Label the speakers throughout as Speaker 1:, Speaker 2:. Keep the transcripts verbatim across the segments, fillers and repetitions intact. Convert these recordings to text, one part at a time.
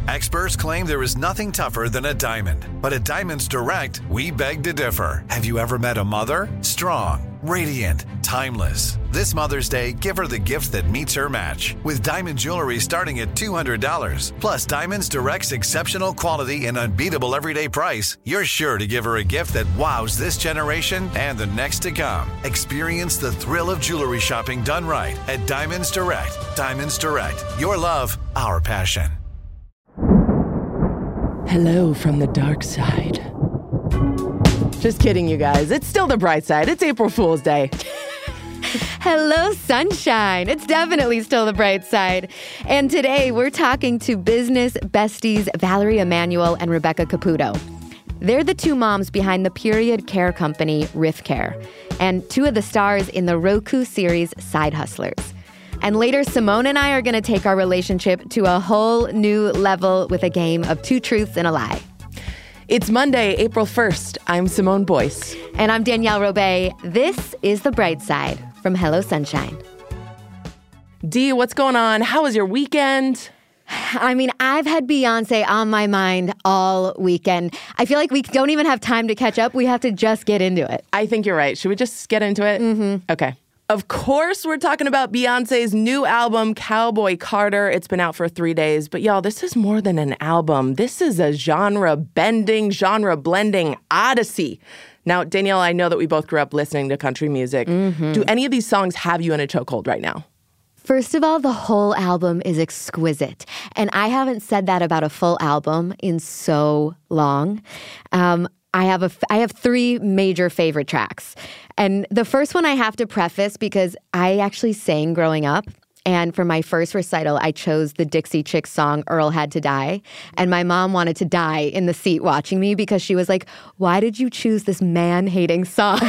Speaker 1: Experts claim there is nothing tougher than a diamond. But at Diamonds Direct, we beg to differ. Have you ever met a mother? Strong, radiant, timeless. This Mother's Day, give her the gift that meets her match. With diamond jewelry starting at two hundred dollars. Plus Diamonds Direct's exceptional quality and unbeatable everyday price, you're sure to give her a gift that wows this generation and the next to come. Experience the thrill of jewelry shopping done right at Diamonds Direct. Diamonds Direct. Your love, our passion.
Speaker 2: Hello from the dark side. Just kidding, you guys. It's still the bright side. It's April Fool's Day.
Speaker 3: Hello, sunshine. It's definitely still the bright side. And today we're talking to business besties Valerie Emanuel and Rebecca Caputo. They're the two moms behind the period care company Riff Care and two of the stars in the Roku series Side Hustlers. And later, Simone and I are going to take our relationship to a whole new level with a game of two truths and a lie.
Speaker 2: It's Monday, April first. I'm Simone Boyce.
Speaker 3: And I'm Danielle Robay. This is The Bright Side from Hello Sunshine.
Speaker 2: Dee, what's going on? How was your weekend?
Speaker 3: I mean, I've had Beyonce on my mind all weekend. I feel like we don't even have time to catch up. We have to just get into it.
Speaker 2: I think you're right. Should we just get into it?
Speaker 3: Mm-hmm.
Speaker 2: Okay. Of course, we're talking about Beyonce's new album, Cowboy Carter. It's been out for three days. But y'all, this is more than an album. This is a genre-bending, genre-blending odyssey. Now, Danielle, I know that we both grew up listening to country music.
Speaker 3: Mm-hmm.
Speaker 2: Do any of these songs have you in a chokehold right now?
Speaker 3: First of all, the whole album is exquisite. And I haven't said that about a full album in so long. Um, I have a, I have three major favorite tracks. And the first one I have to preface because I actually sang growing up. And for my first recital, I chose the Dixie Chicks song, Earl Had to Die. And my mom wanted to die in the seat watching me because she was like, why did you choose this man-hating song?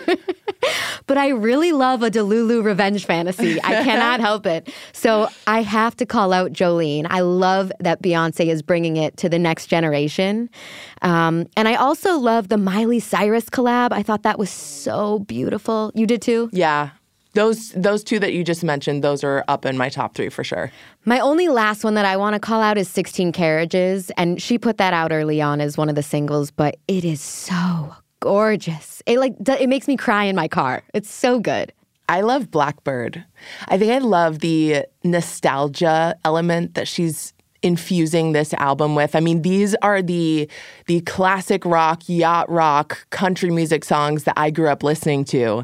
Speaker 3: But I really love a Delulu revenge fantasy. I cannot help it. So I have to call out Jolene. I love that Beyonce is bringing it to the next generation. Um, and I also love the Miley Cyrus collab. I thought that was so beautiful. You did too?
Speaker 2: Yeah. Those those two that you just mentioned, those are up in my top three for sure.
Speaker 3: My only last one that I want to call out is sixteen Carriages. And she put that out early on as one of the singles, but it is so gorgeous. It like it makes me cry in my car. It's so good.
Speaker 2: I love Blackbird. I think I love the nostalgia element that she's infusing this album with. I mean, these are the the classic rock, yacht rock, country music songs that I grew up listening to.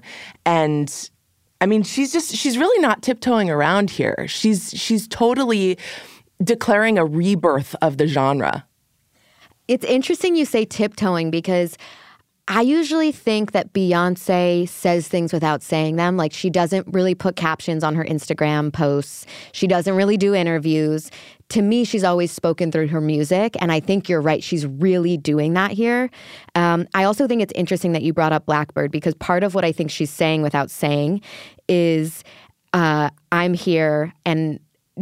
Speaker 2: And I mean, she's just she's really not tiptoeing around here. She's she's totally declaring a rebirth of the genre.
Speaker 3: It's interesting you say tiptoeing because I usually think that Beyonce says things without saying them. Like, she doesn't really put captions on her Instagram posts. She doesn't really do interviews. To me, she's always spoken through her music, and I think you're right. She's really doing that here. Um, I also think it's interesting that you brought up Blackbird because part of what I think she's saying without saying is uh, I'm here and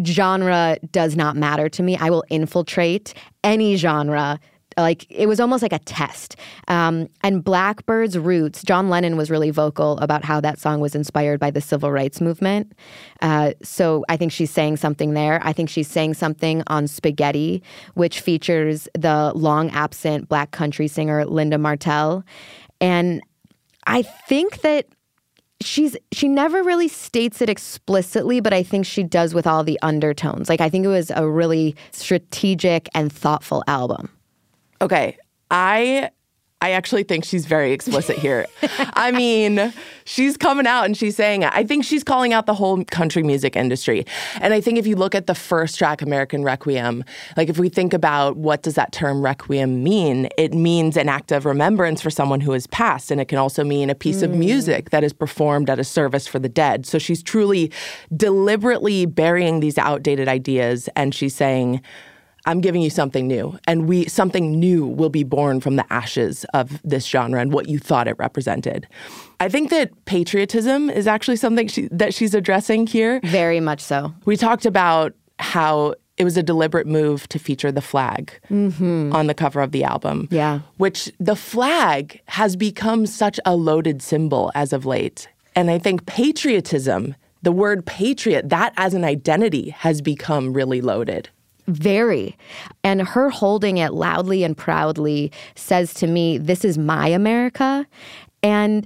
Speaker 3: genre does not matter to me. I will infiltrate any genre. Like, it was almost like a test. Um, and Blackbird's roots, John Lennon was really vocal about how that song was inspired by the civil rights movement. Uh, so I think she's saying something there. I think she's saying something on Spaghetti, which features the long absent Black country singer Linda Martell. And I think that she's she never really states it explicitly, but I think she does with all the undertones. Like, I think it was a really strategic and thoughtful album.
Speaker 2: Okay, I I actually think she's very explicit here. I mean, she's coming out and she's saying it. I think she's calling out the whole country music industry. And I think if you look at the first track, American Requiem, like if we think about what does that term requiem mean, it means an act of remembrance for someone who has passed. And it can also mean a piece mm. of music that is performed at a service for the dead. So she's truly deliberately burying these outdated ideas. And she's saying, I'm giving you something new, and we something new will be born from the ashes of this genre and what you thought it represented. I think that patriotism is actually something she, that she's addressing here.
Speaker 3: Very much so.
Speaker 2: We talked about how it was a deliberate move to feature the flag mm-hmm. on the cover of the album.
Speaker 3: Yeah.
Speaker 2: Which the flag has become such a loaded symbol as of late. And I think patriotism, the word patriot, that as an identity has become really loaded.
Speaker 3: Very. And her holding it loudly and proudly says to me, this is my America. And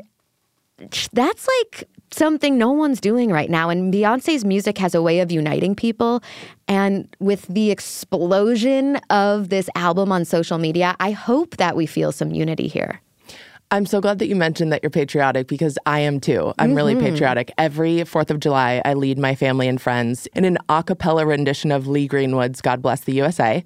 Speaker 3: that's like something no one's doing right now. And Beyonce's music has a way of uniting people. And with the explosion of this album on social media, I hope that we feel some unity here.
Speaker 2: I'm so glad that you mentioned that you're patriotic because I am too. I'm mm-hmm. really patriotic. Every fourth of July, I lead my family and friends in an a cappella rendition of Lee Greenwood's God Bless the U S A.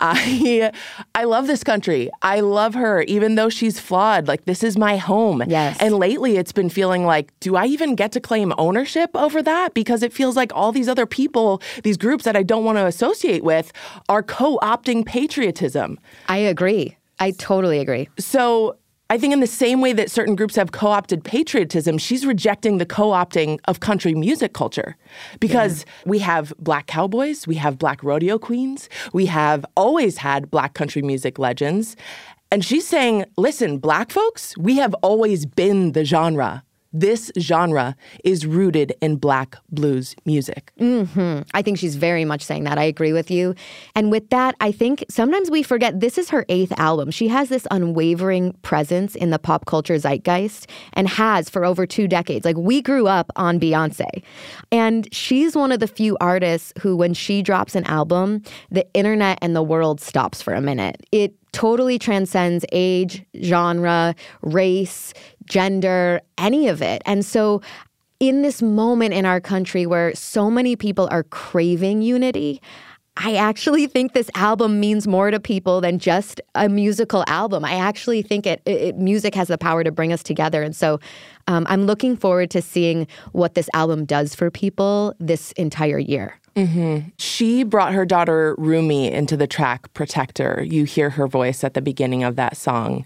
Speaker 2: I I love this country. I love her, even though she's flawed. Like, this is my home.
Speaker 3: Yes.
Speaker 2: And lately, it's been feeling like, do I even get to claim ownership over that? Because it feels like all these other people, these groups that I don't want to associate with, are co-opting patriotism.
Speaker 3: I agree. I totally agree.
Speaker 2: So I think in the same way that certain groups have co-opted patriotism, she's rejecting the co-opting of country music culture. Because yeah. we have Black cowboys, we have Black rodeo queens, we have always had Black country music legends. And she's saying, listen, Black folks, we have always been the genre. This genre is rooted in Black blues music.
Speaker 3: Mm-hmm. I think she's very much saying that. I agree with you. And with that, I think sometimes we forget this is her eighth album. She has this unwavering presence in the pop culture zeitgeist and has for over two decades. Like, we grew up on Beyonce. And she's one of the few artists who, when she drops an album, the internet and the world stops for a minute. It totally transcends age, genre, race, gender, any of it. And so in this moment in our country where so many people are craving unity, I actually think this album means more to people than just a musical album. I actually think it, it music has the power to bring us together. And so um, I'm looking forward to seeing what this album does for people this entire year.
Speaker 2: Mm-hmm. She brought her daughter Rumi into the track Protector. You hear her voice at the beginning of that song.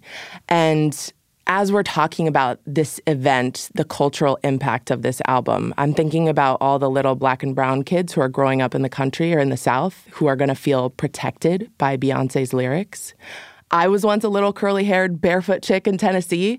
Speaker 2: And as we're talking about this event, the cultural impact of this album, I'm thinking about all the little Black and brown kids who are growing up in the country or in the South who are going to feel protected by Beyonce's lyrics. I was once a little curly-haired barefoot chick in Tennessee,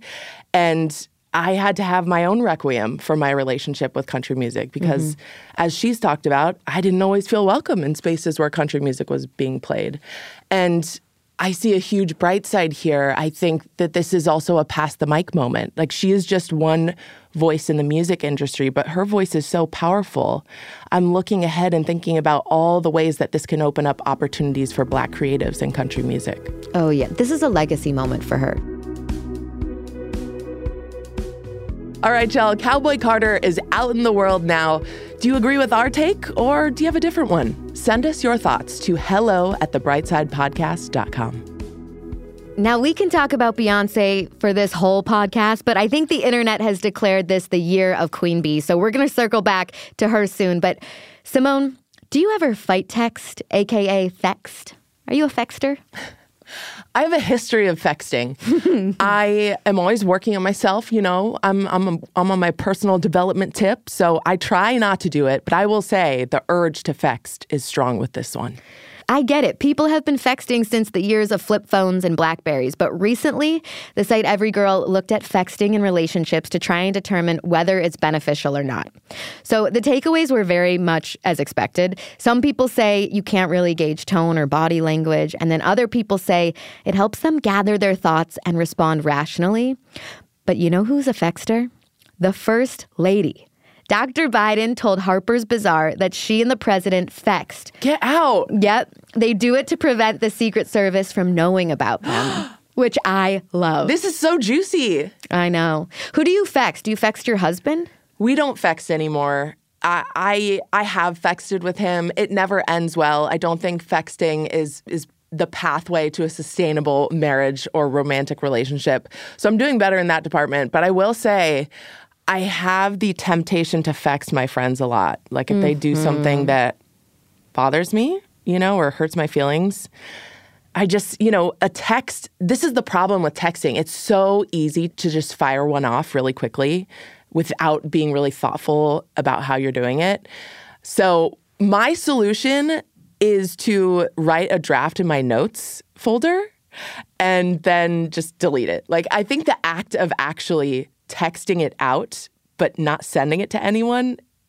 Speaker 2: and I had to have my own requiem for my relationship with country music because, mm-hmm. as she's talked about, I didn't always feel welcome in spaces where country music was being played. And I see a huge bright side here. I think that this is also a pass the mic moment. Like, she is just one voice in the music industry, but her voice is so powerful. I'm looking ahead and thinking about all the ways that this can open up opportunities for Black creatives in country music.
Speaker 3: Oh, yeah. This is a legacy moment for her.
Speaker 2: All right, Jill, Cowboy Carter is out in the world now. Do you agree with our take, or do you have a different one? Send us your thoughts to hello at the brightside podcast dot com.
Speaker 3: Now, we can talk about Beyonce for this whole podcast, but I think the internet has declared this the year of Queen Bee, so we're going to circle back to her soon. But Simone, do you ever fight text, a k a fext? Are you a fexter?
Speaker 2: I have a history of fexting. I am always working on myself, you know. I'm I'm a, I'm on my personal development tip, so I try not to do it, but I will say the urge to fext is strong with this one.
Speaker 3: I get it. People have been fexting since the years of flip phones and Blackberries, but recently, the site Everygirl looked at fexting in relationships to try and determine whether it's beneficial or not. So the takeaways were very much as expected. Some people say you can't really gauge tone or body language, and then other people say it helps them gather their thoughts and respond rationally. But you know who's a fexter? The First Lady. Doctor Biden told Harper's Bazaar that she and the president fexed.
Speaker 2: Get out.
Speaker 3: Yep. They do it to prevent the Secret Service from knowing about them, which I love.
Speaker 2: This is so juicy.
Speaker 3: I know. Who do you fext? Do you fext your husband?
Speaker 2: We don't fext anymore. I, I I have fexted with him. It never ends well. I don't think fexting is is the pathway to a sustainable marriage or romantic relationship. So I'm doing better in that department. But I will say, I have the temptation to fext my friends a lot. Like, if mm-hmm. they do something that bothers me, you know, or hurts my feelings, I just, you know, a text, this is the problem with texting. It's so easy to just fire one off really quickly without being really thoughtful about how you're doing it. So my solution is to write a draft in my notes folder and then just delete it. Like, I think the act of actually texting it out but not sending it to anyone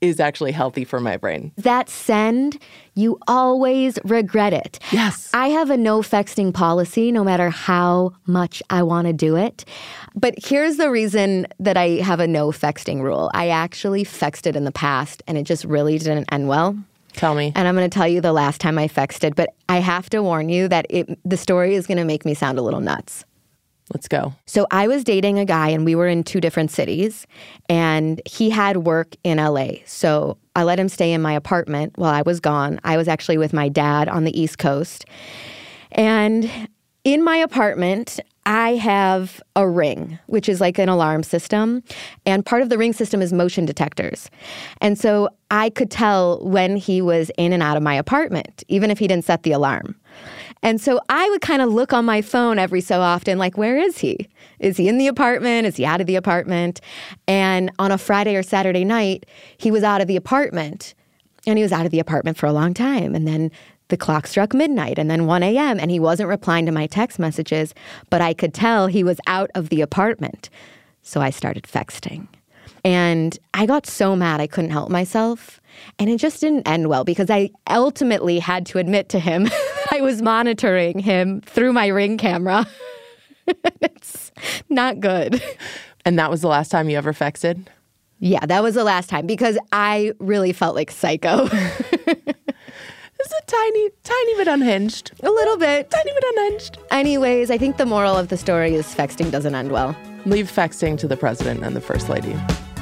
Speaker 2: is actually healthy for my brain.
Speaker 3: That send, you always regret it.
Speaker 2: Yes.
Speaker 3: I have a no sexting policy no matter how much I want to do it. But here's the reason that I have a no sexting rule. I actually sexted in the past and it just really didn't end well.
Speaker 2: Tell me.
Speaker 3: And I'm going to tell you the last time I sexted, but I have to warn you that it, the story is going to make me sound a little nuts.
Speaker 2: Let's go.
Speaker 3: So I was dating a guy and we were in two different cities and he had work in L A. So I let him stay in my apartment while I was gone. I was actually with my dad on the East Coast. And in my apartment, I have a Ring, which is like an alarm system. And part of the Ring system is motion detectors. And so I could tell when he was in and out of my apartment, even if he didn't set the alarm. And so I would kind of look on my phone every so often, like, where is he? Is he in the apartment? Is he out of the apartment? And on a Friday or Saturday night, he was out of the apartment. And he was out of the apartment for a long time. And then the clock struck midnight and then one a.m. and he wasn't replying to my text messages, but I could tell he was out of the apartment. So I started sexting. And I got so mad I couldn't help myself. And it just didn't end well because I ultimately had to admit to him I was monitoring him through my Ring camera. It's not good.
Speaker 2: And that was the last time you ever sexted?
Speaker 3: Yeah, that was the last time because I really felt like psycho.
Speaker 2: It's a tiny, tiny bit unhinged.
Speaker 3: A little bit.
Speaker 2: Tiny bit unhinged.
Speaker 3: Anyways, I think the moral of the story is sexting doesn't end well.
Speaker 2: Leave sexting to the president and the first lady.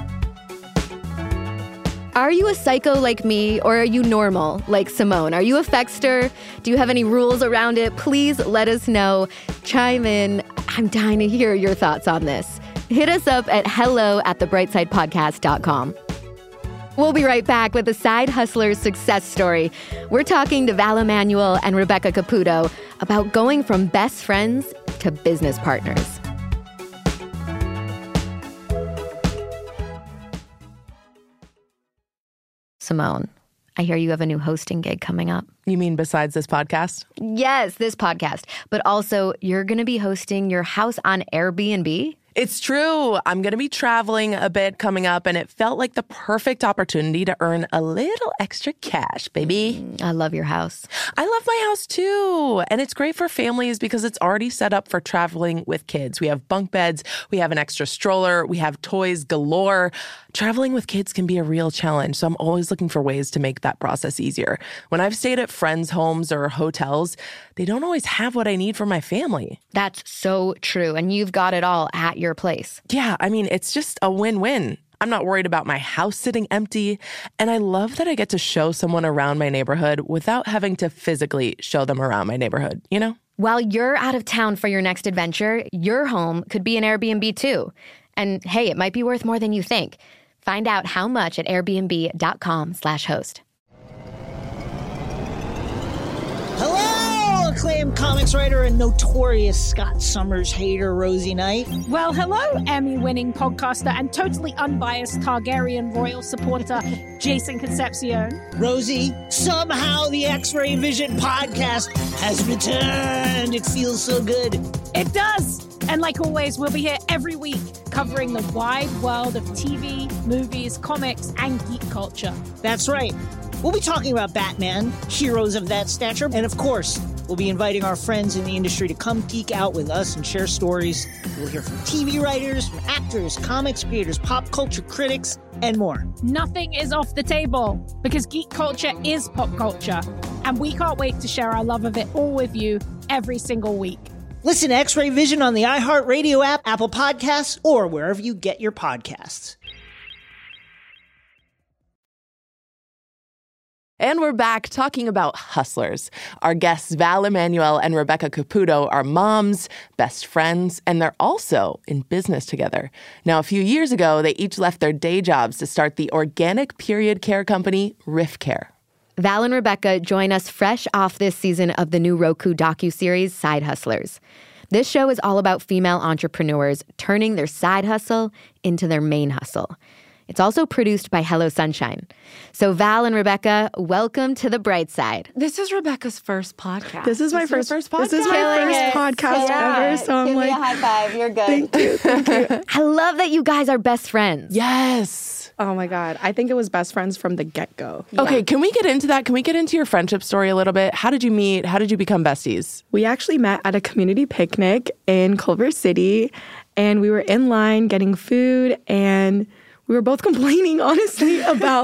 Speaker 3: Are you a psycho like me, or are you normal like Simone? Are you a sexter? Do you have any rules around it? Please let us know. Chime in. I'm dying to hear your thoughts on this. Hit us up at hello at the brightside podcast dot com. We'll be right back with the Side Hustlers success story. We're talking to Val Emanuel and Rebecca Caputo about going from best friends to business partners. Simone, I hear you have a new hosting gig coming up.
Speaker 2: You mean besides this podcast?
Speaker 3: Yes, this podcast. But also, you're going to be hosting your house on Airbnb?
Speaker 2: It's true. I'm going to be traveling a bit coming up, and it felt like the perfect opportunity to earn a little extra cash, baby.
Speaker 3: I love your house.
Speaker 2: I love my house, too. And it's great for families because it's already set up for traveling with kids. We have bunk beds. We have an extra stroller. We have toys galore. Traveling with kids can be a real challenge, so I'm always looking for ways to make that process easier. When I've stayed at friends' homes or hotels, they don't always have what I need for my family.
Speaker 3: That's so true. And you've got it all at your place.
Speaker 2: Yeah, I mean, it's just a win-win. I'm not worried about my house sitting empty. And I love that I get to show someone around my neighborhood without having to physically show them around my neighborhood, you know?
Speaker 3: While you're out of town for your next adventure, your home could be an Airbnb too. And hey, it might be worth more than you think. Find out how much at airbnb.com slash host.
Speaker 4: Hello, acclaimed comics writer and notorious Scott Summers hater, Rosie Knight.
Speaker 5: Well, hello, Emmy-winning podcaster and totally unbiased Targaryen royal supporter, Jason Concepcion.
Speaker 4: Rosie, somehow the X-Ray Vision podcast has returned. It feels so good.
Speaker 5: It does. And like always, we'll be here every week covering the wide world of T V, movies, comics, and geek culture.
Speaker 4: That's right. We'll be talking about Batman, heroes of that stature, and of course, we'll be inviting our friends in the industry to come geek out with us and share stories. We'll hear from T V writers, from actors, comics creators, pop culture critics, and more.
Speaker 5: Nothing is off the table because geek culture is pop culture, and we can't wait to share our love of it all with you every single week.
Speaker 4: Listen to X-Ray Vision on the iHeartRadio app, Apple Podcasts, or wherever you get your podcasts.
Speaker 2: And we're back talking about hustlers. Our guests, Val Emanuel and Rebecca Caputo, are moms, best friends, and they're also in business together. Now, a few years ago, they each left their day jobs to start the organic period care company, Riff Care.
Speaker 3: Val and Rebecca join us fresh off this season of the new Roku docuseries, Side Hustlers. This show is all about female entrepreneurs turning their side hustle into their main hustle. It's also produced by Hello Sunshine. So Val and Rebecca, welcome to the bright side.
Speaker 6: This is Rebecca's first podcast.
Speaker 7: This is my
Speaker 2: This is
Speaker 7: first,
Speaker 2: your first
Speaker 7: This is my
Speaker 3: Killing
Speaker 7: first
Speaker 3: it.
Speaker 7: podcast
Speaker 3: Yeah.
Speaker 7: ever. So I'm
Speaker 3: Give
Speaker 7: like,
Speaker 3: me a high five. You're good.
Speaker 7: thank you, thank you.
Speaker 3: I love that you guys are best friends.
Speaker 2: Yes.
Speaker 6: Oh my God. I think it was best friends from the get-go.
Speaker 2: Okay, can we get into that? Can we get into your friendship story a little bit? How did you meet? How did you become besties?
Speaker 6: We actually met at a community picnic in Culver City, and we were in line getting food, and we were both complaining, honestly, about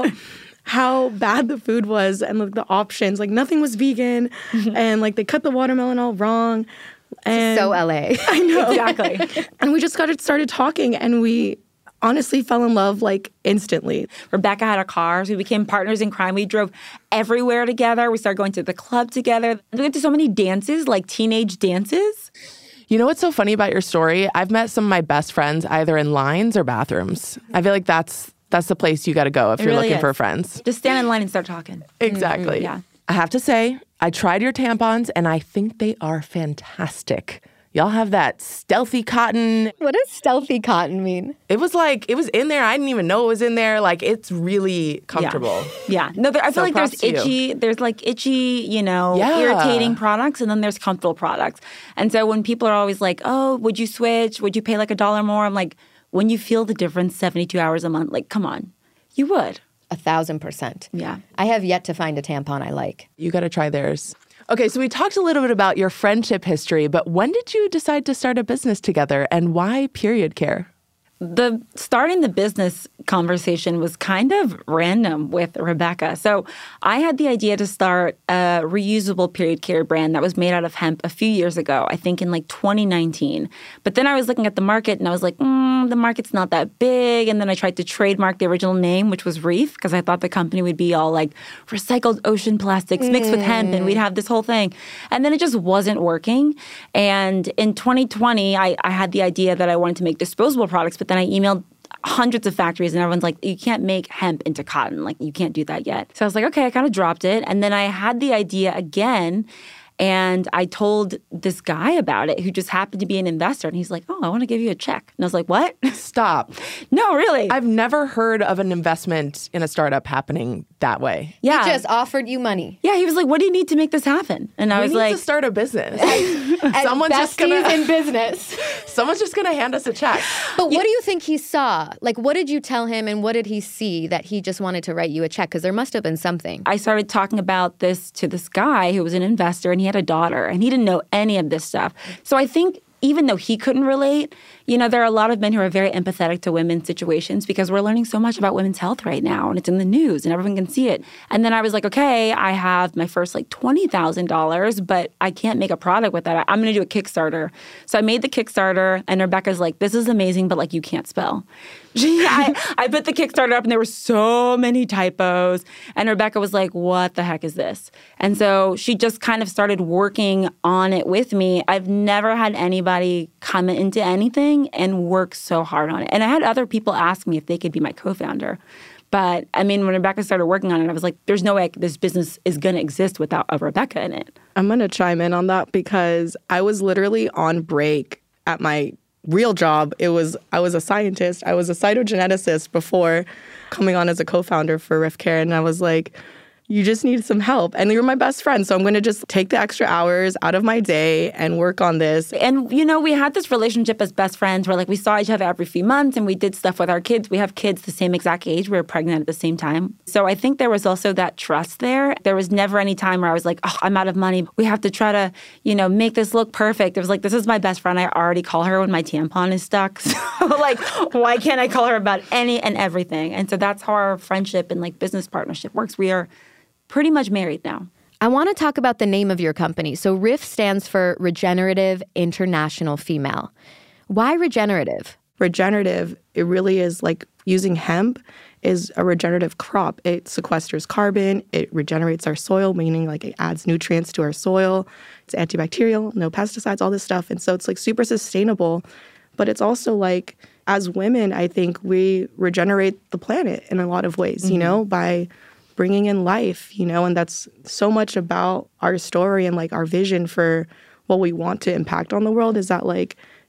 Speaker 6: how bad the food was and like the options. Like nothing was vegan, and like they cut the watermelon all wrong. And
Speaker 3: So L A.
Speaker 6: I know.
Speaker 7: Exactly.
Speaker 6: And we just got started talking, and we honestly fell in love like instantly.
Speaker 7: Rebecca had our cars. We became partners in crime. We drove everywhere together. We started going to the club together. We went to so many dances, like teenage dances.
Speaker 2: You know what's so funny about your story? I've met some of my best friends either in lines or bathrooms. I feel like that's that's the place you got to go if
Speaker 7: It
Speaker 2: you're
Speaker 7: really
Speaker 2: looking
Speaker 7: is.
Speaker 2: for friends.
Speaker 7: Just stand in line and start talking.
Speaker 2: Exactly.
Speaker 7: Yeah.
Speaker 2: I have to say, I tried your tampons and I think they are fantastic. Y'all have that stealthy cotton.
Speaker 3: What does stealthy cotton mean?
Speaker 2: It was like, it was in there. I didn't even know it was in there. Like, it's really comfortable.
Speaker 7: Yeah. No, there, I
Speaker 2: So
Speaker 7: feel like there's
Speaker 2: props to you.
Speaker 7: itchy, there's like itchy, you know,
Speaker 2: Yeah.
Speaker 7: irritating products, and then there's comfortable products. And so when people are always like, oh, would you switch? Would you pay like a dollar more? I'm like, when you feel the difference seventy-two hours a month, like, come on, you would.
Speaker 3: A thousand percent.
Speaker 7: Yeah.
Speaker 3: I have yet to find a tampon I like.
Speaker 2: You got to try theirs. Okay, so we talked a little bit about your friendship history, but when did you decide to start a business together and why period care?
Speaker 7: The starting the business conversation was kind of random with Rebecca. So I had the idea to start a reusable period care brand that was made out of hemp a few years ago, I think in like twenty nineteen. But then I was looking at the market and I was like, mm, the market's not that big. And then I tried to trademark the original name, which was Reef, because I thought the company would be all like recycled ocean plastics mixed with hemp and we'd have this whole thing. And then it just wasn't working. And in twenty twenty, I, I had the idea that I wanted to make disposable products, but then I emailed hundreds of factories and everyone's like, you can't make hemp into cotton. Like, you can't do that yet. So I was like, okay, I kind of dropped it. And then I had the idea again. And I told this guy about it who just happened to be an investor. And he's like, oh, I want to give you a check. And I was like, what?
Speaker 2: Stop.
Speaker 7: No, really.
Speaker 2: I've never heard of an investment in a startup happening that way.
Speaker 7: yeah.
Speaker 3: He just offered you money.
Speaker 7: yeah, he was like, what do you need to make this happen? And I
Speaker 2: We
Speaker 7: was
Speaker 2: need
Speaker 7: like,
Speaker 2: to start a business.
Speaker 3: And
Speaker 2: Someone's just gonna
Speaker 3: besties in business.
Speaker 2: someone's just gonna hand us a check.
Speaker 3: But what do you think he saw? Like, what did you tell him and what did he see that he just wanted to write you a check? Because there must have been something.
Speaker 7: I started talking about this to this guy who was an investor and he had a daughter and he didn't know any of this stuff. So I think even though he couldn't relate, you know, there are a lot of men who are very empathetic to women's situations because we're learning so much about women's health right now and it's in the news and everyone can see it. And then I was like, okay, I have my first like twenty thousand dollars, but I can't make a product with that. I'm going to do a Kickstarter. So I made the Kickstarter and Rebecca's like, this is amazing, but like you can't spell. She, I, I put the Kickstarter up and there were so many typos. And Rebecca was like, what the heck is this? And so she just kind of started working on it with me. I've never had anybody come into anything and work so hard on it. And I had other people ask me if they could be my co-founder. But I mean, when Rebecca started working on it, I was like, there's no way this business is going to exist without a Rebecca in it.
Speaker 6: I'm going to chime in on that because I was literally on break at my real job. It was I was a scientist. I was a cytogeneticist before coming on as a co-founder for Riff Care. And I was like, you just need some help. And you're my best friend. So I'm going to just take the extra hours out of my day and work on this.
Speaker 7: And, you know, we had this relationship as best friends where, like, we saw each other every few months and we did stuff with our kids. We have kids the same exact age. We were pregnant at the same time. So I think there was also that trust there. There was never any time where I was like, oh, I'm out of money. We have to try to, you know, make this look perfect. It was like, this is my best friend. I already call her when my tampon is stuck. So, like, why can't I call her about any and everything? And so that's how our friendship and, like, business partnership works. We are pretty much married now.
Speaker 3: I want to talk about the name of your company. So R I F stands for Regenerative International Female. Why regenerative?
Speaker 6: Regenerative, it really is like using hemp is a regenerative crop. It sequesters carbon. It regenerates our soil, meaning like it adds nutrients to our soil. It's antibacterial, no pesticides, all this stuff. And so it's like super sustainable. But it's also like, as women, I think we regenerate the planet in a lot of ways, mm-hmm. you know, by bringing in life, you know, and that's so much about our story and like our vision for what we want to impact on the world is that like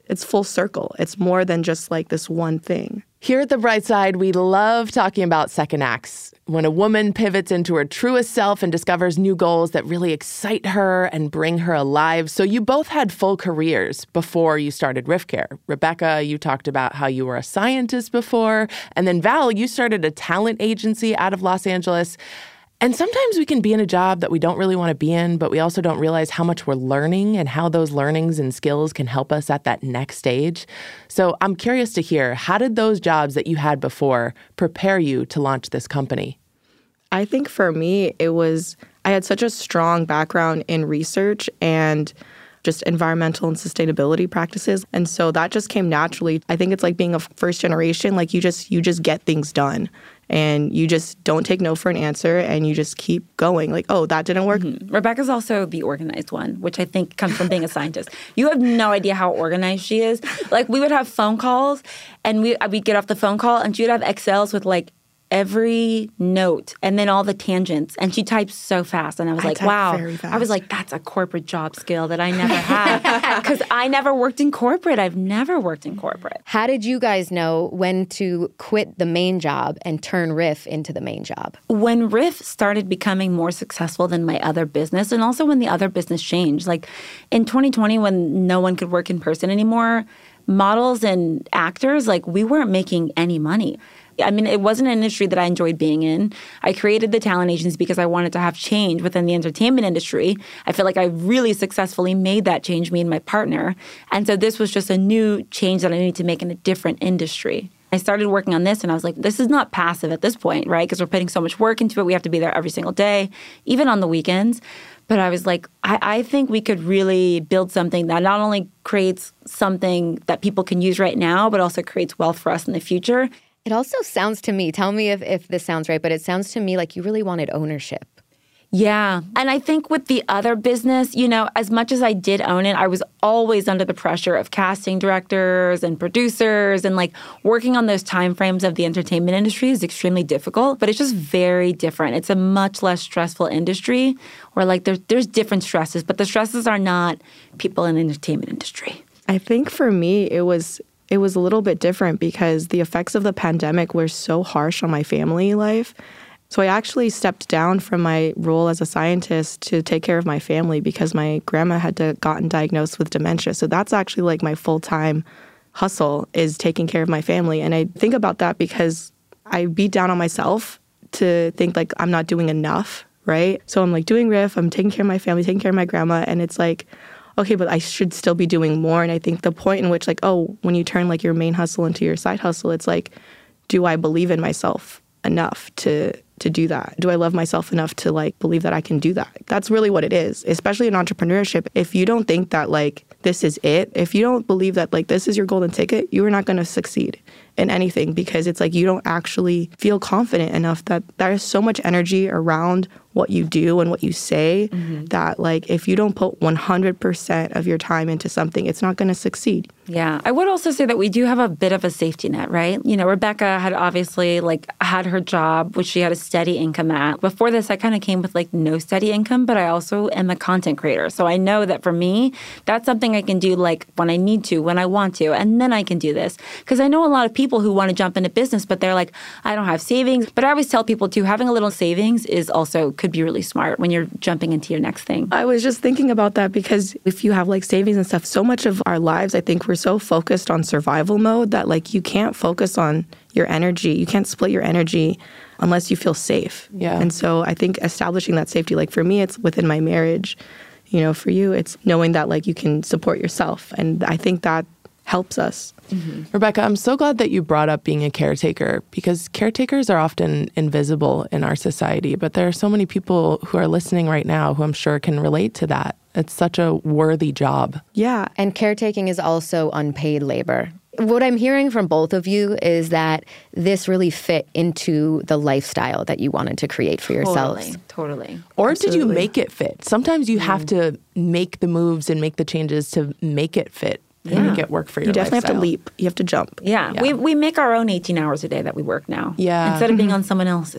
Speaker 6: it's full circle. It's more than just like this one thing.
Speaker 2: Here at The Bright Side, we love talking about second acts. When a woman pivots into her truest self and discovers new goals that really excite her and bring her alive. So you both had full careers before you started RiffCare. Rebecca, you talked about how you were a scientist before. And then Val, you started a talent agency out of Los Angeles. And sometimes we can be in a job that we don't really want to be in, but we also don't realize how much we're learning and how those learnings and skills can help us at that next stage. So I'm curious to hear, how did those jobs that you had before prepare you to launch this company?
Speaker 6: I think for me, it was, I had such a strong background in research and just environmental and sustainability practices. And so that just came naturally. I think it's like being a first generation, like you just, you just get things done. And you just don't take no for an answer, and you just keep going. Like, oh, that didn't work.
Speaker 7: Mm-hmm. Rebecca's also the organized one, which I think comes from being a scientist. You have no idea how organized she is. Like, we would have phone calls, and we, we'd get off the phone call, and she would have Excels with, like, every note and then all the tangents. And she types so fast. And I was
Speaker 6: I
Speaker 7: like, wow. I was like, that's a corporate job skill that I never had. Because I never worked in corporate. I've never worked in corporate.
Speaker 3: How did you guys know when to quit the main job and turn Riff into the main job?
Speaker 7: When Riff started becoming more successful than my other business, and also when the other business changed, like in twenty twenty when no one could work in person anymore, models and actors, like we weren't making any money. I mean, it wasn't an industry that I enjoyed being in. I created the talent agency because I wanted to have change within the entertainment industry. I feel like I really successfully made that change, me and my partner. And so this was just a new change that I needed to make in a different industry. I started working on this and I was like, this is not passive at this point, right? Because we're putting so much work into it. We have to be there every single day, even on the weekends. But I was like, I, I think we could really build something that not only creates something that people can use right now, but also creates wealth for us in the future.
Speaker 3: It also sounds to me, tell me if, if this sounds right, but it sounds to me like you really wanted ownership.
Speaker 7: Yeah. And I think with the other business, you know, as much as I did own it, I was always under the pressure of casting directors and producers, and like working on those timeframes of the entertainment industry is extremely difficult, but it's just very different. It's a much less stressful industry where like there's, there's different stresses, but the stresses are not people in the entertainment industry.
Speaker 6: I think for me, it was it was a little bit different because the effects of the pandemic were so harsh on my family life. So I actually stepped down from my role as a scientist to take care of my family because my grandma had to, gotten diagnosed with dementia. So that's actually like my full-time hustle, is taking care of my family. And I think about that because I beat down on myself to think like I'm not doing enough, right? So I'm like doing Riff, I'm taking care of my family, taking care of my grandma, and it's like, okay, but I should still be doing more. And I think the point in which like, oh, when you turn like your main hustle into your side hustle, it's like, do I believe in myself enough to to do that? Do I love myself enough to like believe that I can do that? That's really what it is, especially in entrepreneurship. If you don't think that like this is it, if you don't believe that like this is your golden ticket, you are not going to succeed in anything, because it's like you don't actually feel confident enough that there is so much energy around what you do and what you say, mm-hmm. that like if you don't put one hundred percent of your time into something, it's not going to succeed.
Speaker 7: Yeah. I would also say that we do have a bit of a safety net, right? You know, Rebecca had obviously like had her job, which she had a steady income at. Before this, I kind of came with like no steady income, but I also am a content creator. So I know that for me, that's something I can do like when I need to, when I want to, and then I can do this. Because I know a lot of people who want to jump into business, but they're like, I don't have savings. But I always tell people too, having a little savings is also could be really smart when you're jumping into your next thing.
Speaker 6: I was just thinking about that because if you have like savings and stuff, so much of our lives, I think we're so focused on survival mode that like you can't focus on your energy. You can't split your energy unless you feel safe.
Speaker 2: Yeah.
Speaker 6: And so I think establishing that safety, like for me, it's within my marriage. You know, for you, it's knowing that like you can support yourself. And I think that helps us.
Speaker 2: Mm-hmm. Rebecca, I'm so glad that you brought up being a caretaker, because caretakers are often invisible in our society, but there are so many people who are listening right now who I'm sure can relate to that. It's such a worthy job.
Speaker 6: Yeah.
Speaker 3: And caretaking is also unpaid labor. What I'm hearing from both of you is that this really fit into the lifestyle that you wanted to create for yourselves.
Speaker 7: Totally, totally.
Speaker 2: Or
Speaker 6: Absolutely.
Speaker 2: did you make it fit? Sometimes you mm. have to make the moves and make the changes to make it fit.
Speaker 7: Yeah.
Speaker 2: And make it work for your
Speaker 6: You definitely
Speaker 2: lifestyle.
Speaker 6: have to leap. You have to jump.
Speaker 7: Yeah.
Speaker 2: Yeah.
Speaker 7: We we make our own eighteen hours a day that we work now.
Speaker 2: Yeah.
Speaker 7: Instead of being on someone else's.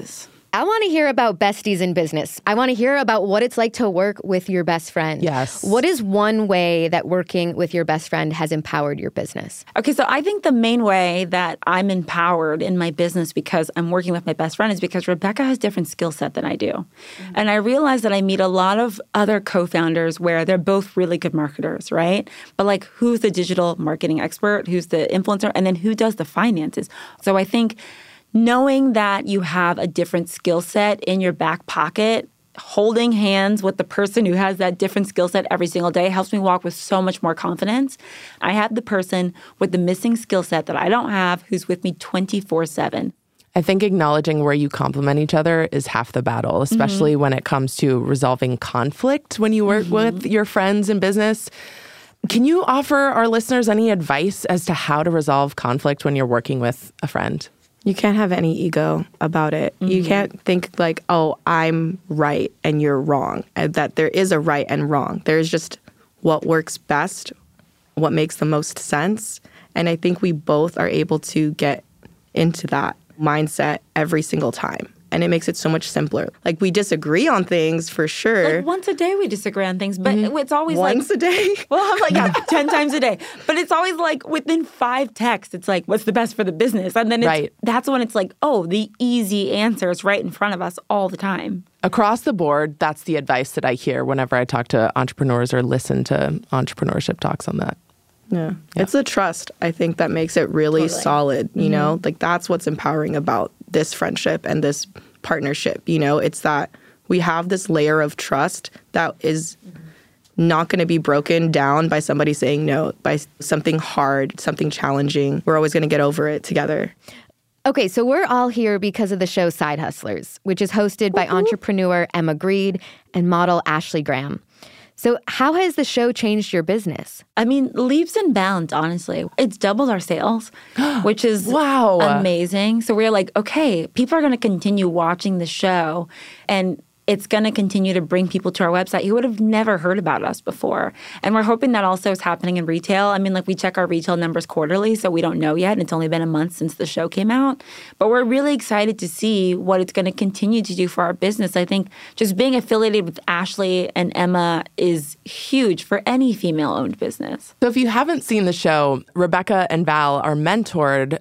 Speaker 3: I want to hear about besties in business. I want to hear about what it's like to work with your best friend.
Speaker 2: Yes.
Speaker 3: What is one way that working with your best friend has empowered your business?
Speaker 7: Okay, so I think the main way that I'm empowered in my business because I'm working with my best friend is because Rebecca has different skill set than I do. Mm-hmm. And I realize that I meet a lot of other co-founders where they're both really good marketers, right? But like, who's the digital marketing expert? Who's the influencer? And then who does the finances? So I think knowing that you have a different skill set in your back pocket, holding hands with the person who has that different skill set every single day helps me walk with so much more confidence. I have the person with the missing skill set that I don't have who's with me twenty-four seven.
Speaker 2: I think acknowledging where you complement each other is half the battle, especially mm-hmm. when it comes to resolving conflict when you work mm-hmm. with your friends in business. Can you offer our listeners any advice as to how to resolve conflict when you're working with a friend?
Speaker 6: You can't have any ego about it. Mm-hmm. You can't think like, oh, I'm right and you're wrong, and that there is a right and wrong. There's just what works best, what makes the most sense. And I think we both are able to get into that mindset every single time. And it makes it so much simpler. Like, we disagree on things for sure.
Speaker 7: Like, once a day we disagree on things, but
Speaker 6: mm-hmm.
Speaker 7: it's always
Speaker 6: once
Speaker 7: like...
Speaker 6: Once a day?
Speaker 7: Well, I'm like, yeah, ten times a day. But it's always like within five texts, it's like, what's the best for the business? And then it's,
Speaker 2: right.
Speaker 7: that's when it's like, oh, the easy answer is right in front of us all the time.
Speaker 2: Across the board, that's the advice that I hear whenever I talk to entrepreneurs or listen to entrepreneurship talks on that.
Speaker 6: Yeah. yeah. It's the trust, I think, that makes it really totally. solid, you mm-hmm. know? Like, that's what's empowering about this friendship and this partnership, you know? It's that we have this layer of trust that is not going to be broken down by somebody saying no, by something hard, something challenging. We're always going to get over it together.
Speaker 3: Okay, so we're all here because of the show Side Hustlers, which is hosted by entrepreneur Emma Grede and model Ashley Graham. So how has the show changed your business?
Speaker 7: I mean, leaps and bounds, honestly. It's doubled our sales, which is
Speaker 2: wow.
Speaker 7: amazing. So we're like, okay, people are going to continue watching the show, and it's going to continue to bring people to our website who would have never heard about us before. And we're hoping that also is happening in retail. I mean, like, we check our retail numbers quarterly, so we don't know yet. And it's only been a month since the show came out. But we're really excited to see what it's going to continue to do for our business. I think just being affiliated with Ashley and Emma is huge for any female-owned business.
Speaker 2: So if you haven't seen the show, Rebecca and Val are mentored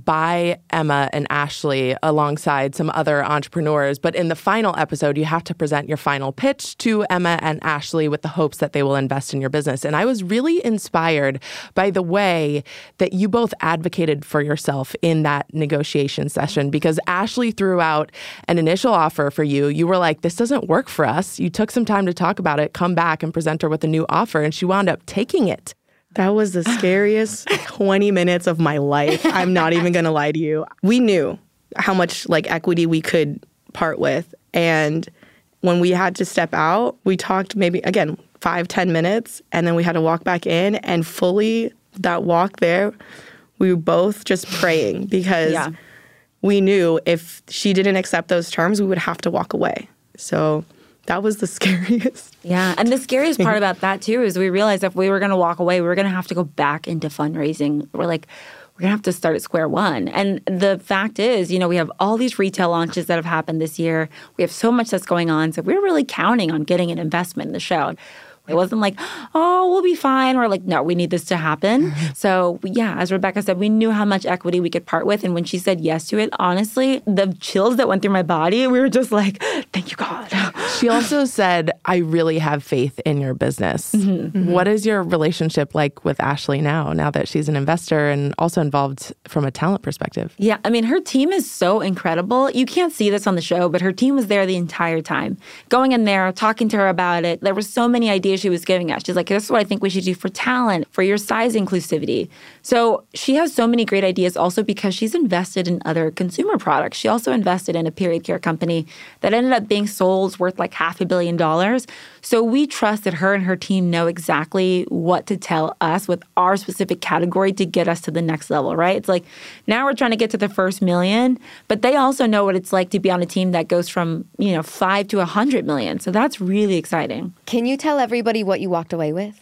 Speaker 2: by Emma and Ashley alongside some other entrepreneurs. But in the final episode, you have to present your final pitch to Emma and Ashley with the hopes that they will invest in your business. And I was really inspired by the way that you both advocated for yourself in that negotiation session, because Ashley threw out an initial offer for you. You were like, this doesn't work for us. You took some time to talk about it, come back and present her with a new offer, and she wound up taking it.
Speaker 6: That was the scariest twenty minutes of my life. I'm not even going to lie to you. We knew how much like equity we could part with. And when we had to step out, we talked maybe, again, five, ten minutes. And then we had to walk back in, and fully that walk there, we were both just praying because yeah. we knew if she didn't accept those terms, we would have to walk away. So that was the scariest.
Speaker 7: Yeah. And the scariest part about that, too, is we realized if we were going to walk away, we were going to have to go back into fundraising. We're like, we're going to have to start at square one. And the fact is, you know, we have all these retail launches that have happened this year. We have so much that's going on. So we're really counting on getting an investment in the show. It wasn't like, oh, we'll be fine. We're like, no, we need this to happen. So, yeah, as Rebecca said, we knew how much equity we could part with. And when she said yes to it, honestly, the chills that went through my body, we were just like, thank you, God.
Speaker 2: She also said, I really have faith in your business. Mm-hmm. Mm-hmm. What is your relationship like with Ashley now, now that she's an investor and also involved from a talent perspective?
Speaker 7: Yeah, I mean, her team is so incredible. You can't see this on the show, but her team was there the entire time. Going in there, talking to her about it. There were so many ideas she was giving us. She's like, this is what I think we should do for talent, for your size inclusivity. So she has so many great ideas also because she's invested in other consumer products. She also invested in a period care company that ended up being sold worth like half a billion dollars. So we trust that her and her team know exactly what to tell us with our specific category to get us to the next level, right? It's like now we're trying to get to the first million, but they also know what it's like to be on a team that goes from, you know, five to a hundred million. So that's really exciting.
Speaker 3: Can you tell everybody what you walked away with?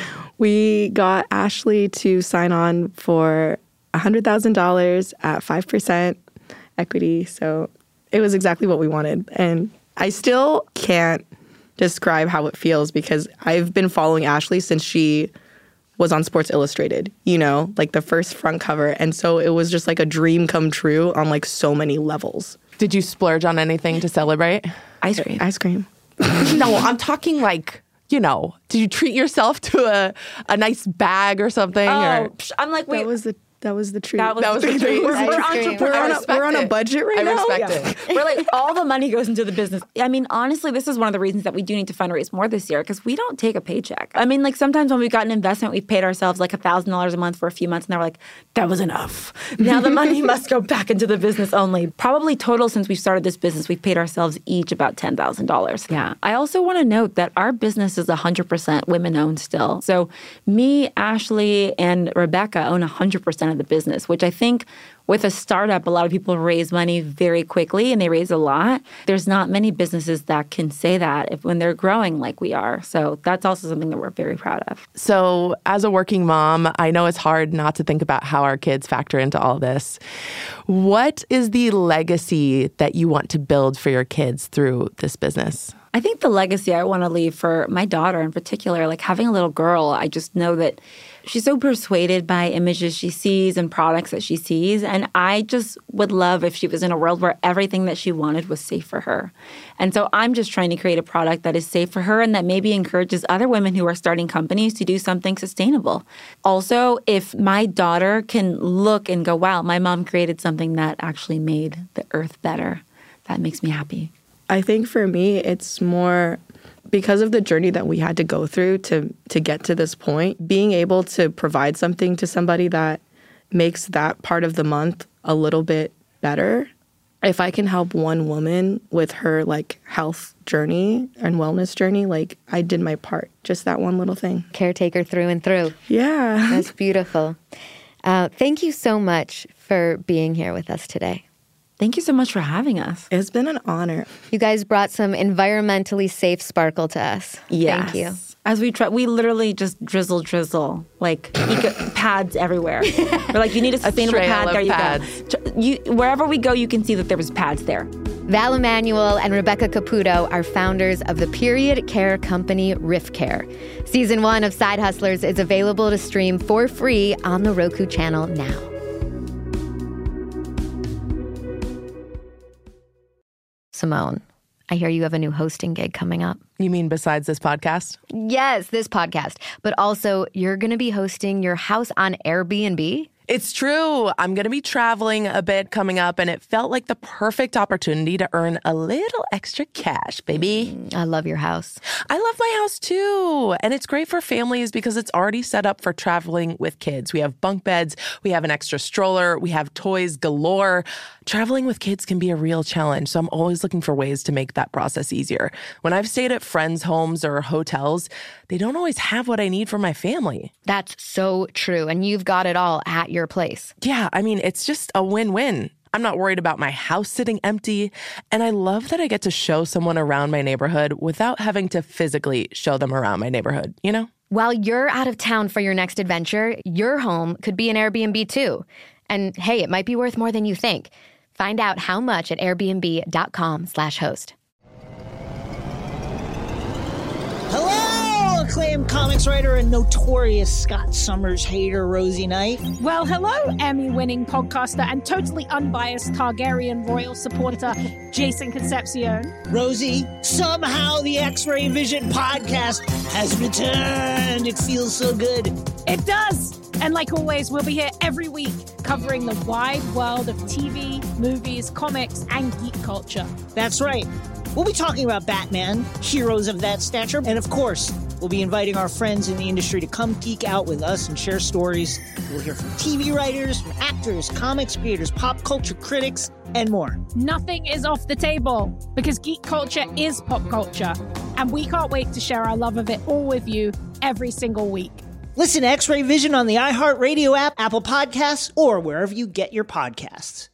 Speaker 6: We got Ashley to sign on for one hundred thousand dollars at five percent equity. So It was exactly what we wanted. And I still can't describe how it feels because I've been following Ashley since she was on Sports Illustrated, you know, like the first front cover. And so it was just like a dream come true on like so many levels.
Speaker 2: Did you splurge on anything to celebrate?
Speaker 7: Ice cream.
Speaker 6: Ice cream.
Speaker 2: No, I'm talking like, you know, did you treat yourself to a, a nice bag or something?
Speaker 7: Oh,
Speaker 2: or?
Speaker 7: psh, I'm like, wait.
Speaker 6: That was the That was the treat.
Speaker 7: That was,
Speaker 2: That was the treat.
Speaker 7: We're,
Speaker 3: Ice
Speaker 7: we're
Speaker 3: cream.
Speaker 7: entrepreneurs.
Speaker 6: We're on,
Speaker 2: I
Speaker 6: a,
Speaker 2: respect
Speaker 6: we're on a
Speaker 2: it.
Speaker 6: budget right
Speaker 2: I
Speaker 6: now.
Speaker 2: respect
Speaker 6: Yeah.
Speaker 2: it.
Speaker 7: We're like, all the money goes into the business. I mean, honestly, this is one of the reasons that we do need to fundraise more this year because we don't take a paycheck. I mean, like sometimes when we've got an investment, we've paid ourselves like one thousand dollars a month for a few months and they're like, that was enough. Now the money must go back into the business only. Probably total since we started this business, we've paid ourselves each about ten thousand dollars. Yeah. I also want to note that our business is one hundred percent women-owned still. So me, Ashley, and Rebecca own one hundred percent of the business, which I think with a startup, a lot of people raise money very quickly and they raise a lot. There's not many businesses that can say that if when they're growing like we are. So that's also something that we're very proud of.
Speaker 2: So as a working mom, I know it's hard not to think about how our kids factor into all this. What is the legacy that you want to build for your kids through this business?
Speaker 7: I think the legacy I want to leave for my daughter in particular, like having a little girl, I just know that she's so persuaded by images she sees and products that she sees. And I just would love if she was in a world where everything that she wanted was safe for her. And so I'm just trying to create a product that is safe for her and that maybe encourages other women who are starting companies to do something sustainable. Also, if my daughter can look and go, wow, my mom created something that actually made the earth better, that makes me happy.
Speaker 6: I think for me, it's more because of the journey that we had to go through to to get to this point, being able to provide something to somebody that makes that part of the month a little bit better. If I can help one woman with her like health journey and wellness journey, like I did my part, just that one little thing.
Speaker 3: Caretaker through and through.
Speaker 6: Yeah.
Speaker 3: That's beautiful. Uh, thank you so much for being here with us today.
Speaker 7: Thank you so much for having us.
Speaker 6: It's been an honor.
Speaker 3: You guys brought some environmentally safe sparkle to us.
Speaker 7: Yes.
Speaker 3: Thank you.
Speaker 7: As we try, we literally just drizzle, drizzle, like eco- pads everywhere. We're like, you need a sustainable
Speaker 2: trail
Speaker 7: pad.
Speaker 2: of
Speaker 7: There you
Speaker 2: pads.
Speaker 7: go. You, wherever we go, you can see that there was pads there.
Speaker 3: Val Emanuel and Rebecca Caputo are founders of the period care company Riff Care. Season one of Side Hustlers is available to stream for free on the Roku channel now. Simone, I hear you have a new hosting gig coming up.
Speaker 2: You mean besides this podcast?
Speaker 3: Yes, this podcast, but also you're going to be hosting your house on Airbnb.
Speaker 2: It's true. I'm going to be traveling a bit coming up, and it felt like the perfect opportunity to earn a little extra cash, baby.
Speaker 3: I love your house.
Speaker 2: I love my house too. And it's great for families because it's already set up for traveling with kids. We have bunk beds, we have an extra stroller, we have toys galore. Traveling with kids can be a real challenge, so I'm always looking for ways to make that process easier. When I've stayed at friends' homes or hotels, they don't always have what I need for my family.
Speaker 3: That's so true. And you've got it all at your place.
Speaker 2: Yeah, I mean, it's just a win-win. I'm not worried about my house sitting empty, and I love that I get to show someone around my neighborhood without having to physically show them around my neighborhood, you know?
Speaker 3: While you're out of town for your next adventure, your home could be an Airbnb too. And hey, it might be worth more than you think. Find out how much at airbnb.com slash host.
Speaker 4: Hello, acclaimed comics writer and notorious Scott Summers hater, Rosie Knight.
Speaker 5: Well, hello, Emmy-winning podcaster and totally unbiased Targaryen royal supporter, Jason Concepcion.
Speaker 4: Rosie, somehow the X-Ray Vision podcast has returned. It feels so good.
Speaker 5: It does. And like always, we'll be here every week covering the wide world of T V, movies, comics, and geek culture.
Speaker 4: That's right. We'll be talking about Batman, heroes of that stature, and of course, we'll be inviting our friends in the industry to come geek out with us and share stories. We'll hear from T V writers, from actors, comics creators, pop culture critics, and more.
Speaker 5: Nothing is off the table because geek culture is pop culture, and we can't wait to share our love of it all with you every single week.
Speaker 4: Listen to X-Ray Vision on the iHeartRadio app, Apple Podcasts, or wherever you get your podcasts.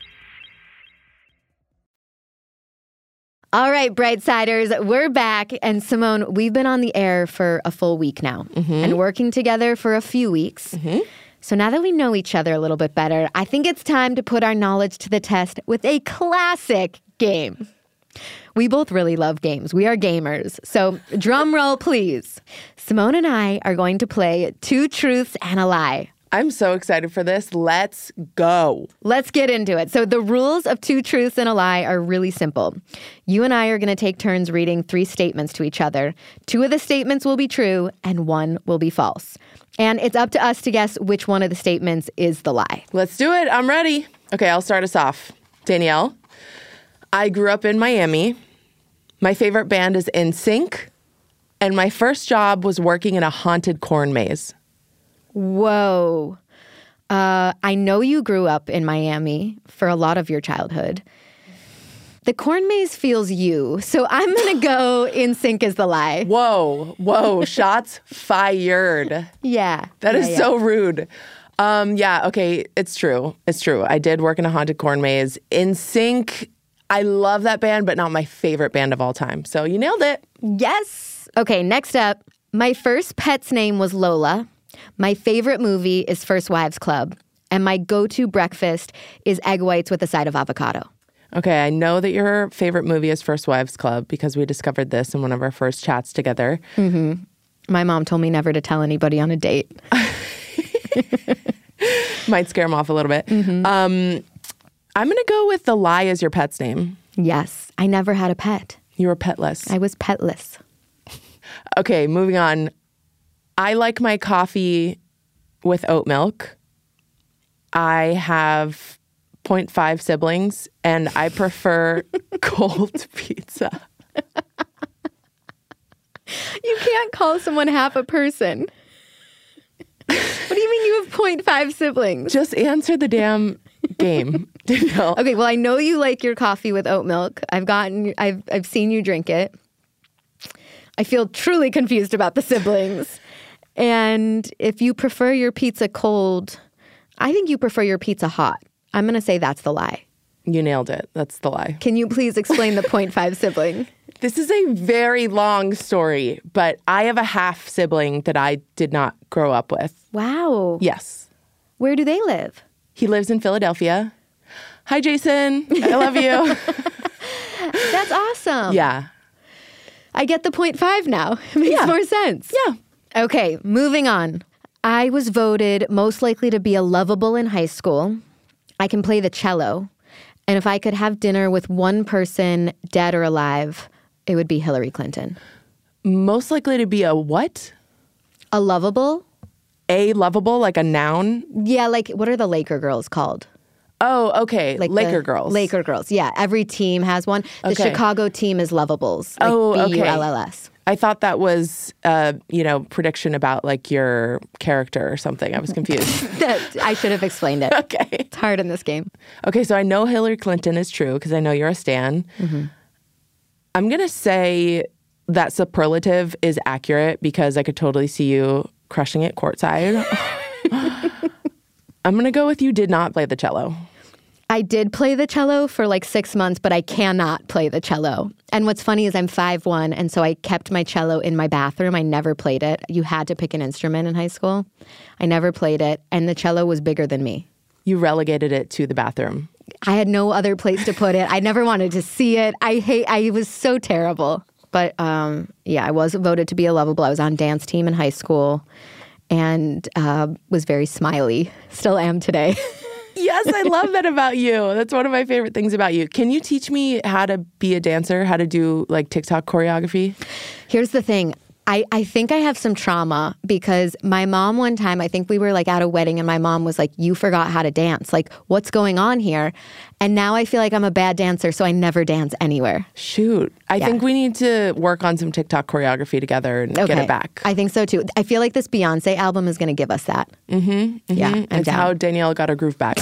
Speaker 3: All right, Brightsiders, we're back. And Simone, we've been on the air for a full week now
Speaker 2: Mm-hmm.
Speaker 3: and working together for a few weeks.
Speaker 2: Mm-hmm.
Speaker 3: So now that we know each other a little bit better, I think it's time to put our knowledge to the test with a classic game. We both really love games. We are gamers. So drum roll, please. Simone and I are going to play Two Truths and a Lie.
Speaker 2: I'm so excited for this. Let's go.
Speaker 3: Let's get into it. So the rules of Two Truths and a Lie are really simple. You and I are going to take turns reading three statements to each other. Two of the statements will be true and one will be false. And it's up to us to guess which one of the statements is the lie.
Speaker 2: Let's do it. I'm ready. Okay, I'll start us off. Danielle, I grew up in Miami. My favorite band is N Sync. And my first job was working in a haunted corn maze.
Speaker 3: Whoa. Uh, I know you grew up in Miami for a lot of your childhood. The corn maze feels you, so I'm going to go N Sync as the lie.
Speaker 2: Whoa, whoa, shots fired.
Speaker 3: Yeah.
Speaker 2: That
Speaker 3: yeah,
Speaker 2: is
Speaker 3: yeah.
Speaker 2: so rude. Um, yeah, okay, it's true. It's true. I did work in a haunted corn maze. N Sync, I love that band, but not my favorite band of all time. So you nailed it.
Speaker 3: Yes. Okay, next up. My first pet's name was Lola. My favorite movie is First Wives Club. And my go-to breakfast is egg whites with a side of avocado.
Speaker 2: Okay, I know that your favorite movie is First Wives Club because we discovered this in one of our first chats together.
Speaker 3: Mm-hmm. My mom told me never to tell anybody on a date.
Speaker 2: Might scare them off a little bit. Mm-hmm. Um, I'm going to go with the lie as your pet's name.
Speaker 3: Yes, I never had a pet.
Speaker 2: You were petless.
Speaker 3: I was petless.
Speaker 2: Okay, moving on. I like my coffee with oat milk. I have zero point five siblings, and I prefer cold pizza.
Speaker 3: You can't call someone half a person. What do you mean you have zero point five siblings?
Speaker 2: Just answer the damn game. Danielle.
Speaker 3: Okay, well, I know you like your coffee with oat milk. I've gotten, I've, I've seen you drink it. I feel truly confused about the siblings. And if you prefer your pizza cold, I think you prefer your pizza hot. I'm going to say that's the lie.
Speaker 2: You nailed it. That's the lie.
Speaker 3: Can you please explain the zero point five sibling?
Speaker 2: This is a very long story, but I have a half sibling that I did not grow up with.
Speaker 3: Wow.
Speaker 2: Yes.
Speaker 3: Where do they live?
Speaker 2: He lives in Philadelphia. Hi, Jason. I love you.
Speaker 3: That's awesome.
Speaker 2: Yeah.
Speaker 3: I get the zero point five now. It makes
Speaker 2: Yeah.
Speaker 3: more sense.
Speaker 2: Yeah.
Speaker 3: Okay, moving on. I was voted most likely to be a lovable in high school. I can play the cello. And if I could have dinner with one person, dead or alive, it would be Hillary Clinton.
Speaker 2: Most likely to be a what?
Speaker 3: A lovable?
Speaker 2: A lovable, like a noun?
Speaker 3: Yeah, like what are the Laker girls called?
Speaker 2: Oh, okay.
Speaker 3: Like
Speaker 2: Laker
Speaker 3: the
Speaker 2: girls.
Speaker 3: Laker girls. Yeah, every team has one. The
Speaker 2: Okay.
Speaker 3: Chicago team is lovables. Like
Speaker 2: Oh, okay.
Speaker 3: B U L L S.
Speaker 2: I thought that was, uh, you know, prediction about like your character or something. I was confused.
Speaker 3: I should have explained it.
Speaker 2: Okay.
Speaker 3: It's hard in this game.
Speaker 2: Okay, so I know Hillary Clinton is true because I know you're a stan.
Speaker 3: Mm-hmm.
Speaker 2: I'm going to say that superlative is accurate because I could totally see you crushing it courtside. I'm going to go with you did not play the cello.
Speaker 3: I did play the cello for like six months, but I cannot play the cello. And what's funny is I'm five one, and so I kept my cello in my bathroom. I never played it. You had to pick an instrument in high school. I never played it, and the cello was bigger than me.
Speaker 2: You relegated it to the bathroom.
Speaker 3: I had no other place to put it. I never wanted to see it. I hate. I was so terrible. But um, yeah, I was voted to be a lovable. I was on dance team in high school, and uh, was very smiley. Still am today.
Speaker 2: Yes, I love that about you. That's one of my favorite things about you. Can you teach me how to be a dancer, how to do like TikTok choreography?
Speaker 3: Here's the thing. I, I think I have some trauma because my mom one time, I think we were like at a wedding and my mom was like, you forgot how to dance. Like, what's going on here? And now I feel like I'm a bad dancer, so I never dance anywhere.
Speaker 2: Shoot. I
Speaker 3: Yeah.
Speaker 2: think we need to work on some TikTok choreography together and get it back.
Speaker 3: I think so too. I feel like this Beyonce album is going to give us that.
Speaker 2: Mm-hmm,
Speaker 3: Yeah, I'm
Speaker 2: It's
Speaker 3: down.
Speaker 2: how Danielle got her groove back.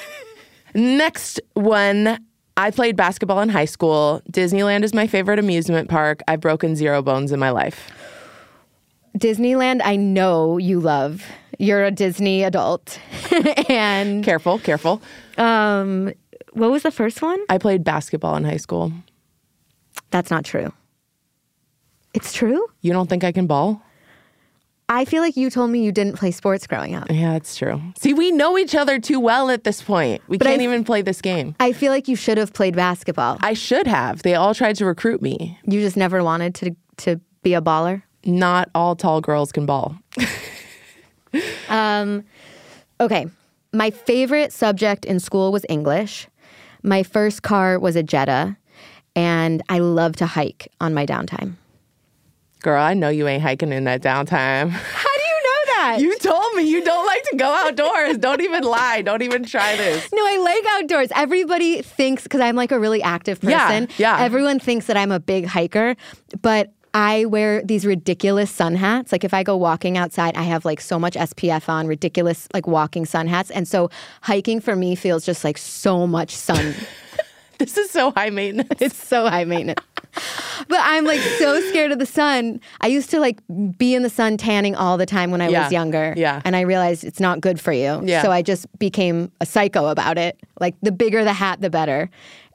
Speaker 2: Next one. I played basketball in high school. Disneyland is my favorite amusement park. I've broken zero bones in my life.
Speaker 3: Disneyland, I know you love. You're a Disney adult. And
Speaker 2: Careful, careful.
Speaker 3: um, what was the first one?
Speaker 2: I played basketball in high school.
Speaker 3: That's not true. It's true?
Speaker 2: You don't think I can ball?
Speaker 3: I feel like you told me you didn't play sports growing up.
Speaker 2: Yeah, it's true. See, we know each other too well at this point. We
Speaker 3: But
Speaker 2: can't
Speaker 3: I-
Speaker 2: even play this game.
Speaker 3: I feel like you should have played basketball.
Speaker 2: I should have. They all tried to recruit me.
Speaker 3: You just never wanted to to be a baller?
Speaker 2: Not all tall girls can ball.
Speaker 3: Um, okay. My favorite subject in school was English. My first car was a Jetta. And I love to hike on my downtime.
Speaker 2: Girl, I know you ain't hiking in that downtime.
Speaker 3: How do you know that?
Speaker 2: You told me you don't like to go outdoors. Don't even lie. Don't even try this.
Speaker 3: No, I like outdoors. Everybody thinks, because I'm like a really active person.
Speaker 2: Yeah, yeah.
Speaker 3: Everyone thinks that I'm a big hiker, but I wear these ridiculous sun hats. Like if I go walking outside, I have like so much S P F on, ridiculous like walking sun hats. And so hiking for me feels just like so much sun.
Speaker 2: This is so high maintenance.
Speaker 3: It's so high maintenance. But I'm like so scared of the sun. I used to like be in the sun tanning all the time when I
Speaker 2: Yeah.
Speaker 3: was younger.
Speaker 2: Yeah.
Speaker 3: And I realized it's not good for you.
Speaker 2: Yeah.
Speaker 3: So I just became a psycho about it. Like the bigger the hat, the better.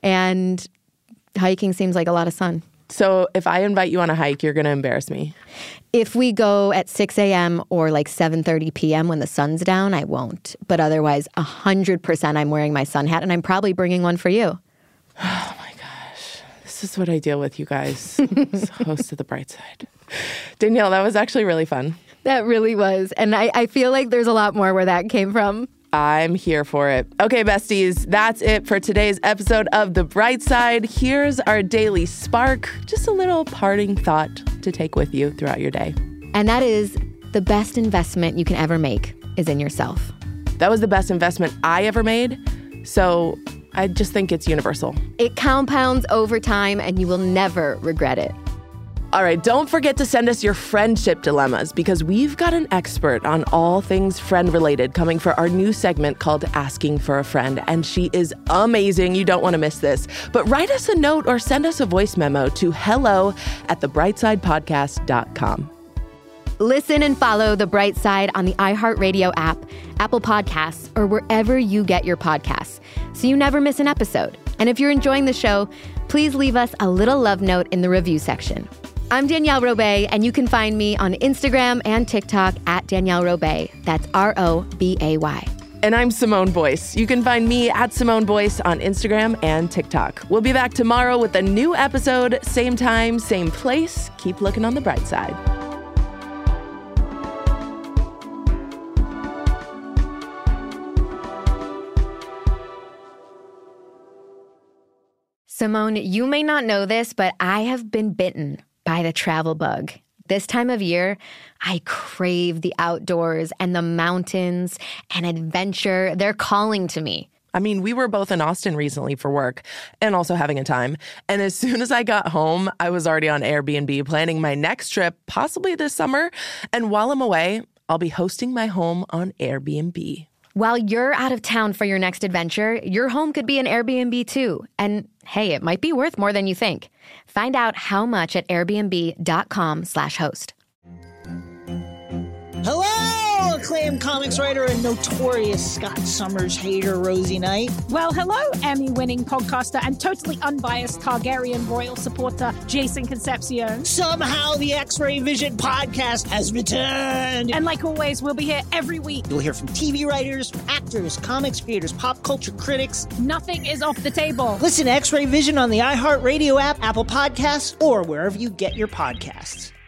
Speaker 3: And hiking seems like a lot of sun.
Speaker 2: So if I invite you on a hike, you're going to embarrass me.
Speaker 3: If we go at six a.m. or like seven thirty p.m. when the sun's down, I won't. But otherwise, one hundred percent I'm wearing my sun hat, and I'm probably bringing one for you.
Speaker 2: Oh my gosh. This is what I deal with, you guys. As host of The Bright Side. Danielle, that was actually really fun.
Speaker 3: That really was. And I, I feel like there's a lot more where that came from.
Speaker 2: I'm here for it. Okay, besties, that's it for today's episode of The Bright Side. Here's our daily spark, just a little parting thought to take with you throughout your day.
Speaker 3: And that is the best investment you can ever make is in yourself.
Speaker 2: That was the best investment I ever made, so I just think it's universal.
Speaker 3: It compounds over time and you will never regret it.
Speaker 2: All right, don't forget to send us your friendship dilemmas because we've got an expert on all things friend-related coming for our new segment called Asking for a Friend, and she is amazing. You don't want to miss this. But write us a note or send us a voice memo to hello at the brightside podcast dot com.
Speaker 3: Listen and follow The Bright Side on the iHeartRadio app, Apple Podcasts, or wherever you get your podcasts, so you never miss an episode. And if you're enjoying the show, please leave us a little love note in the review section. I'm Danielle Robay, and you can find me on Instagram and TikTok at Danielle Robay. That's R O B A Y.
Speaker 2: And I'm Simone Boyce. You can find me at Simone Boyce on Instagram and TikTok. We'll be back tomorrow with a new episode, same time, same place. Keep looking on the bright side.
Speaker 3: Simone, you may not know this, but I have been bitten by the travel bug. This time of year, I crave the outdoors and the mountains and adventure. They're calling to me.
Speaker 2: I mean, we were both in Austin recently for work and also having a time. And as soon as I got home, I was already on Airbnb planning my next trip, possibly this summer. And while I'm away, I'll be hosting my home on Airbnb.
Speaker 3: While you're out of town for your next adventure, your home could be an Airbnb too. And hey, it might be worth more than you think. Find out how much at airbnb.com slash host.
Speaker 4: Hello, acclaimed comics writer and notorious Scott Summers hater, Rosie Knight.
Speaker 5: Well, hello, Emmy-winning podcaster and totally unbiased Targaryen royal supporter, Jason Concepcion.
Speaker 4: Somehow the X-Ray Vision podcast has returned.
Speaker 5: And like always, we'll be here every week.
Speaker 4: You'll hear from T V writers, actors, comics creators, pop culture critics.
Speaker 5: Nothing is off the table.
Speaker 4: Listen to X-Ray Vision on the iHeartRadio app, Apple Podcasts, or wherever you get your podcasts.